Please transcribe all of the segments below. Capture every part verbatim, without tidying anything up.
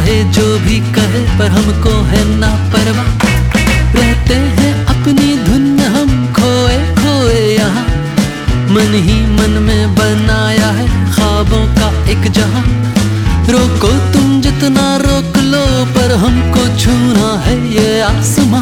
चाहे जो भी कहे पर हमको है ना परवाह। रहते हैं अपनी धुन में हम खोए खोए यहाँ, मन ही मन में बनाया है ख्वाबों का एक जहां। रोको तुम जितना रोक लो पर हमको छूना है ये आसमां।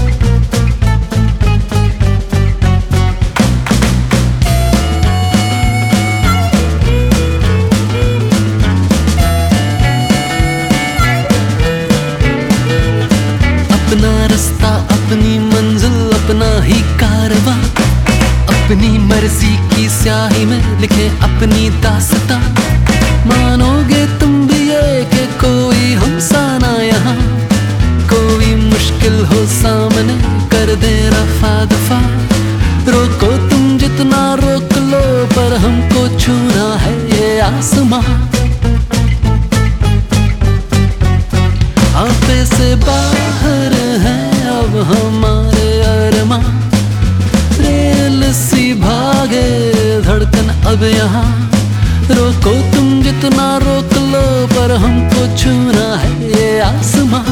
अपना रास्ता अपनी मंजिल अपना ही कारवां, अपनी मर्जी की स्याही में लिखे अपनी दास्तां। मानोगे तुम भी ये कि कोई हमसा ना यहाँ, कोई मुश्किल हो सामने कर दे रफा दफा। रोको तुम जितना रोक लो पर हमको छूना है ये आसमां। आपे से बाहर है अब हमारे अरमां, रेल सी भागे धड़कन अब यहाँ। रोको तुम जितना रोक लो पर हमको छूना है ये आसमां।